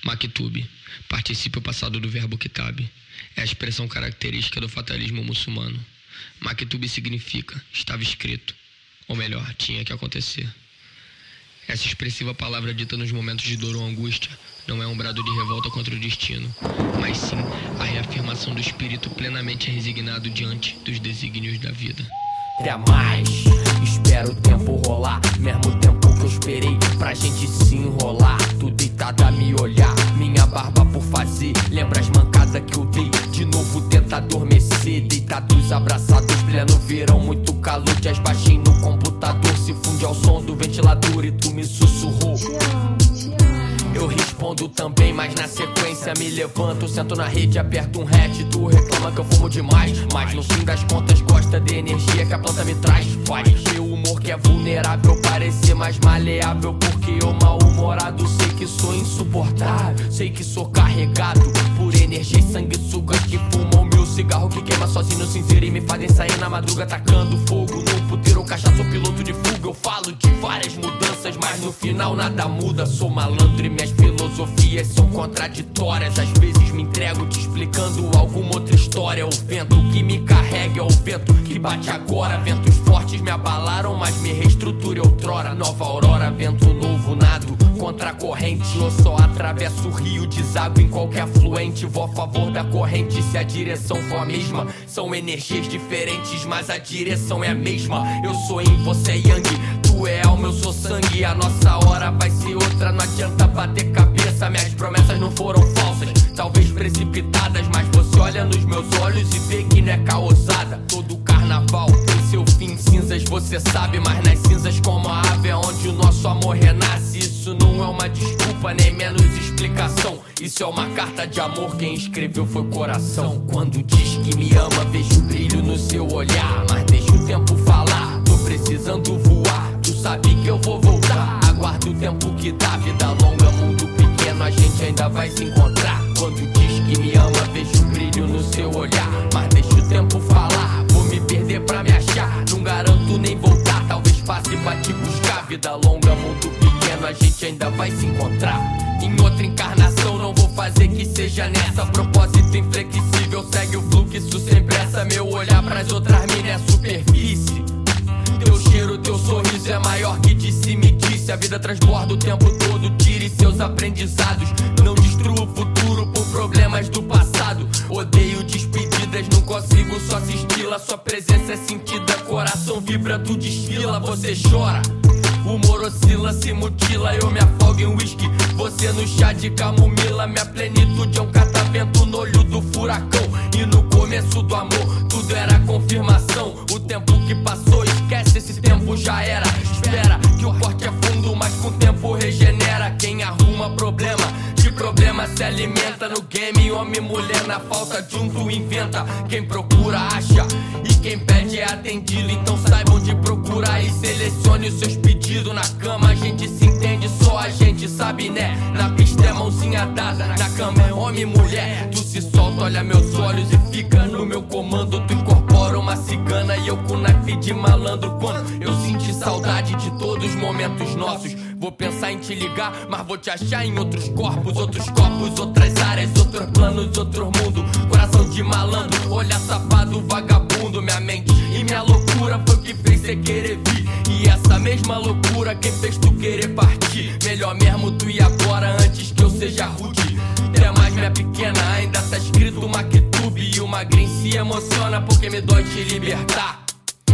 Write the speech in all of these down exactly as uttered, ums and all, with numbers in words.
Maktub. Participe o passado do verbo kitab. É a expressão característica do fatalismo muçulmano. Maktub significa estava escrito. Ou melhor, tinha que acontecer. Essa expressiva palavra dita nos momentos de dor ou angústia não é um brado de revolta contra o destino, mas sim a reafirmação do espírito plenamente resignado diante dos desígnios da vida. Até mais, espero o tempo rolar, mesmo tempo que eu esperei pra gente se enrolar. Tu deitada a me olhar, minha barba por fazer, lembra as mancadas que eu dei, de novo tenta adormecer. Deitados, abraçados, pleno verão, muito calor, jazz baixinho no computador, se funde ao som do ventilador e tu me sussurrou. Eu respondo também, mas na sequência me levanto, sento na rede, aperto um hatch, tu reclama que eu fumo demais, mas no fim das contas gosta de energia que a planta me traz. Faz meu humor que é vulnerável parecer mais maleável, porque eu mal-humorado sei que sou insuportável, sei que sou carregado por energia e sanguessugas que fumam meu cigarro, que queima sozinho no cinzeiro e me fazem sair na madruga tacando fogo no puteiro ou cachaça ou piloto de fuga. Eu falo de várias mudanças, mas no final nada muda. Sou malandro e minhas filosofias são contraditórias. Às vezes me entrego te explicando alguma outra história. O vento que me carrega é o vento que bate agora. Ventos fortes me abalaram, mas me reestruturei outrora. Nova aurora, vento novo, nado contra a corrente. Eu só atravesso o rio, deságua em qualquer afluente. Vou a favor da corrente se a direção for a mesma. São energias diferentes, mas a direção é a mesma. Eu sou yin, você é yang, tu é alma, eu sou sangue. A nossa hora vai ser outra, não adianta bater cabeça. Minhas promessas não foram falsas, talvez precipitadas, mas você olha nos meus olhos e vê que não é causada. Todo carnaval tem seu fim, cinzas você sabe, mas nas cinzas como a ave é onde o nosso amor renasce. Isso não é uma desculpa, nem menos explicação. Isso é uma carta de amor, quem escreveu foi o coração. Quando diz que me ama, vejo brilho no seu olhar, mas deixa o tempo falar, tô precisando voar. Tu sabe que eu vou voltar, aguardo o tempo que dá. Vida longa, mundo pequeno, a gente ainda vai se encontrar. Quando diz que me ama, vejo brilho no seu olhar, mas deixa o tempo falar, vou me perder pra me achar. Não garanto nem voltar, talvez passe pra te buscar. Vida longa, mundo pequeno, a gente ainda vai se encontrar. Em outra encarnação não vou fazer que seja nessa. Propósito inflexível, segue o fluxo sem pressa. Meu olhar pras outras minas é superfície. Teu cheiro, teu sorriso é maior que disse, me disse. A vida transborda o tempo todo, tire seus aprendizados. Não destrua o futuro por problemas do passado. Odeio despedidas, não consigo só assisti-la. Sua presença é sentida, coração vibra, tu desfila. Você chora, o humor oscila, se mutila. Eu me afogo em whisky, você no chá de camomila. Minha plenitude é um catavento no olho do furacão. E no começo do amor, tudo era confirmação. O tempo que passou, esquece, esse tempo já era. Espera que o corte é fundo, mas com o tempo regenera. Quem arruma problema, de problema se alimenta. No game, homem e mulher, na falta de um tu inventa. Quem procura acha, e quem pede é atendido. Então saiba onde procurar e selecione os seus pedidos. Na cama a gente se entende, só a gente sabe, né? Na pista é mãozinha dada, na cama é homem e mulher. Tu se solta, olha meus olhos e fica no meu comando. Tu incorpora uma cigana e eu com naipe de malandro. Quando eu senti saudade de todos os momentos nossos, vou pensar em te ligar, mas vou te achar em outros corpos, outros corpos, outras áreas, outros planos, outro mundo. Coração de malandro, olhar safado, vagabundo. Minha mente e minha loucura foi o que fez cê querer vir, e essa mesma loucura quem fez tu querer partir. Melhor mesmo tu ir agora antes que eu seja rude. Até mais minha pequena, ainda tá escrito Maktub. E o magrinho se emociona porque me dói te libertar,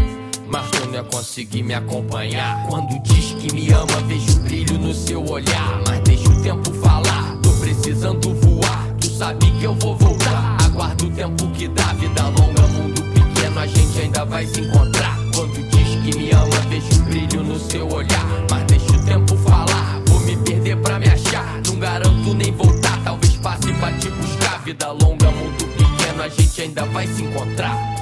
mas tu não ia conseguir me acompanhar. Quando diz que me ama, vejo brilho no seu olhar, mas deixa o tempo falar, tô precisando voar. Tu sabe que eu vou voltar, aguardo o tempo que dá. Vida longa, mundo pequeno, a gente ainda vai se encontrar. Quando diz que me ama, vejo brilho no seu olhar, mas deixa o tempo falar, vou me perder pra me achar. Não garanto nem voltar, talvez passe pra te buscar. Vida longa, mundo pequeno, a gente ainda vai se encontrar.